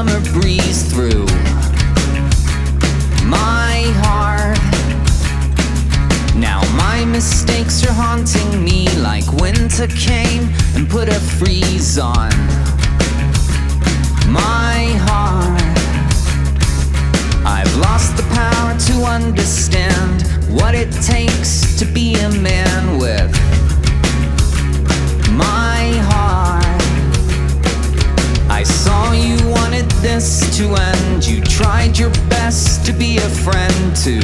summer breeze through my heart. Now my mistakes are haunting me like winter came and put a freeze on my heart. I've lost the power to understand what it takes to be a man with my heart. I saw you wanted this to end. You tried your best to be a friend to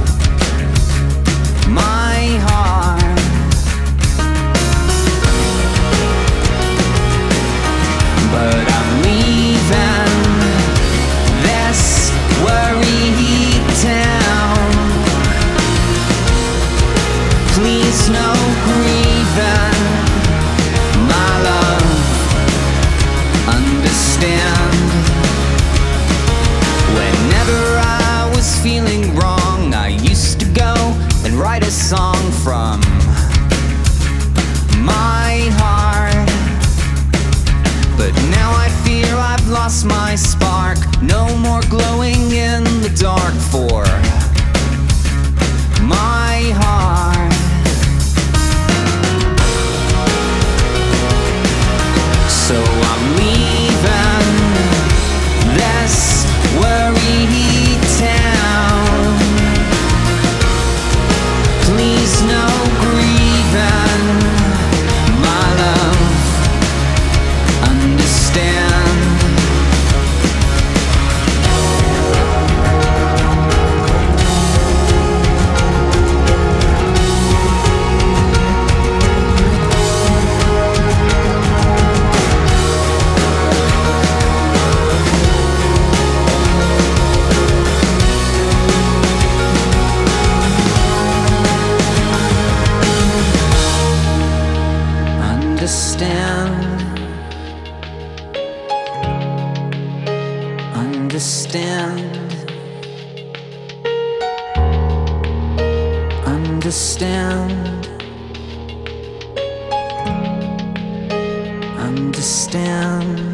my heart. But I'm leaving this worry town. Please no grieving, my love, understand. Whenever I was feeling wrong, I used to go and write a song from my heart. But now I fear I've lost my spark. No more glowing in the dark for my heart. So I'm leaving this worry town. Please no grieving, my love, understand. Understand.